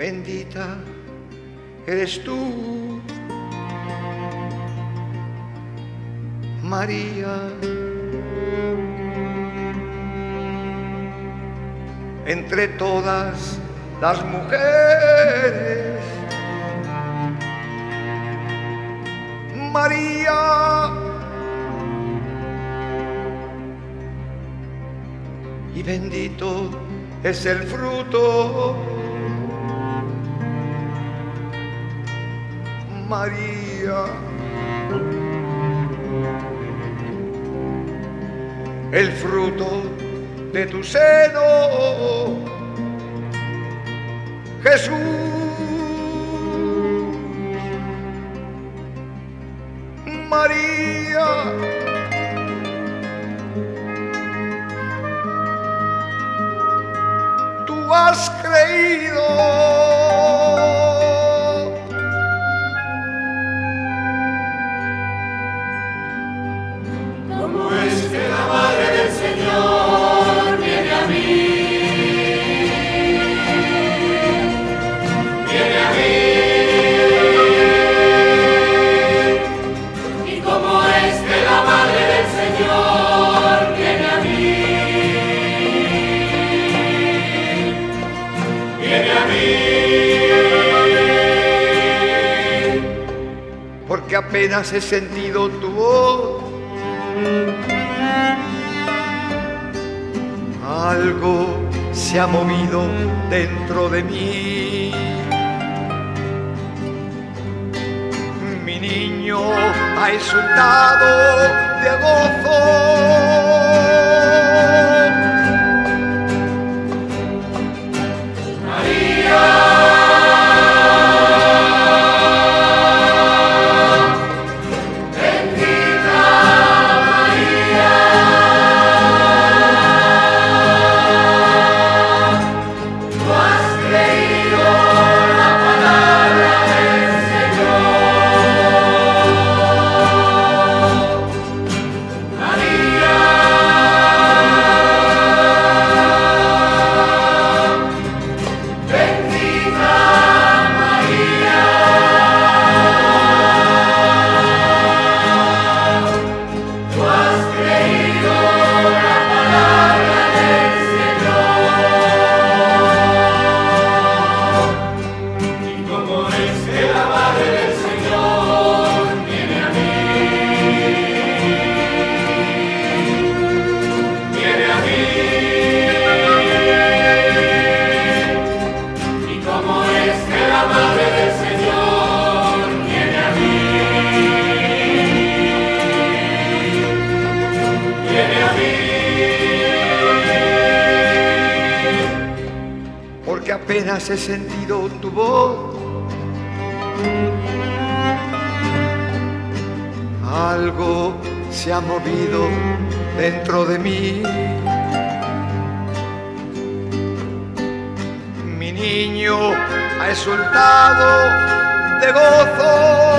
bendita eres tú, María, entre todas las mujeres. María, y bendito es el fruto, María, el fruto de tu seno, Jesús. María, tú has creído, ¿cómo es que la Madre del Señor viene a mí? Viene a mí. ¿Y cómo es que la Madre del Señor viene a mí? Viene a mí. porque apenas he sentido tu voz, algo se ha movido dentro de mí. Mi niño ha exultado de gozo. Porque apenas he sentido tu voz, algo se ha movido dentro de mí. Mi niño ha exultado de gozo.